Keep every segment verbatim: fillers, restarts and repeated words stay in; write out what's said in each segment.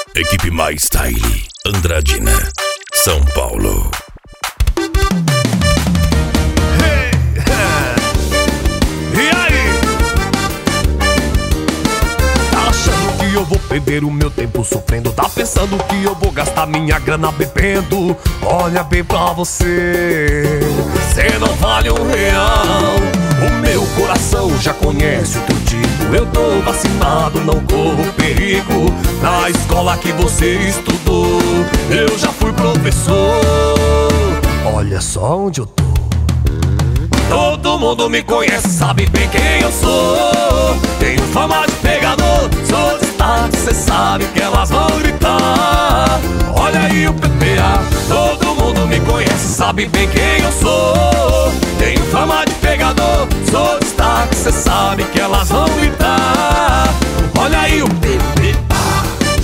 Equipe Mais Style, Andradina, São Paulo. Hey, e aí? Tá achando que eu vou perder o meu tempo sofrendo? Tá pensando que eu vou gastar minha grana bebendo? Olha bem pra você, cê não vale um real. O meu coração já conhece o teu tipo. Eu tô vacinado, não corro perigo. Na escola que você estudou, eu já fui professor. Olha só onde eu tô. Todo mundo me conhece, sabe bem quem eu sou. Tenho fama de pegador, sou destaque, cê sabe que elas vão gritar. Olha aí o P P A. Todo mundo me conhece, sabe bem quem eu sou. Tenho fama de pegador, sou destaque, cê sabe que elas vão gritar. Olha aí o P P A.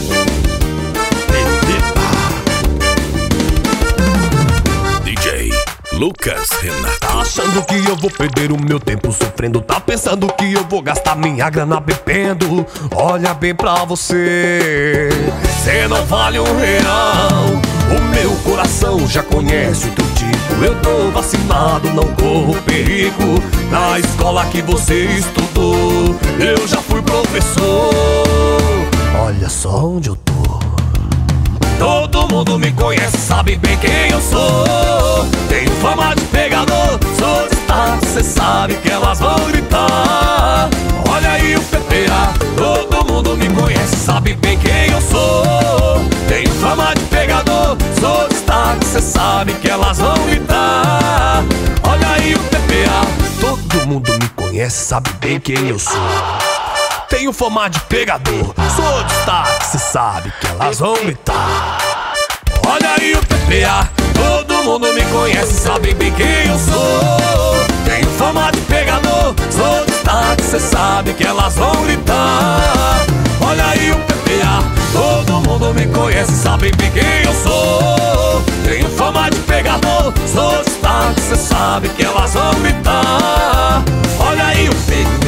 D J Lucas Renato. Tá achando que eu vou perder o meu tempo sofrendo? Tá pensando que eu vou gastar minha grana bebendo? Olha bem pra você, cê não vale um real. O meu coração já conhece o teu tipo. Eu tô vacinado, não corro perigo. Na escola que você estudou, eu já fui professor. Olha só onde eu tô. Todo mundo me conhece, sabe bem quem eu sou. Tenho fama de pegador, sou destaque, cê sabe que elas vão gritar. Olha aí o P P A. Todo mundo me conhece, sabe bem quem eu sou. Tenho fama de pegador, sou destaque, cê sabe que elas vão gritar. Olha aí o P P A. Todo mundo me conhece, sabe bem quem eu sou. Tenho fama de pegador, sou destaque, cê sabe que elas vão gritar. Olha aí o P P A. Todo mundo me conhece, sabe bem quem eu sou. Tenho fama de pegador, sou destaque, cê sabe que elas vão gritar. Olha aí o P P A. Todo mundo me conhece, sabe bem quem eu sou. Tenho fama de pegador, sou destaque, cê sabe que elas vão gritar. Olha aí o P P A.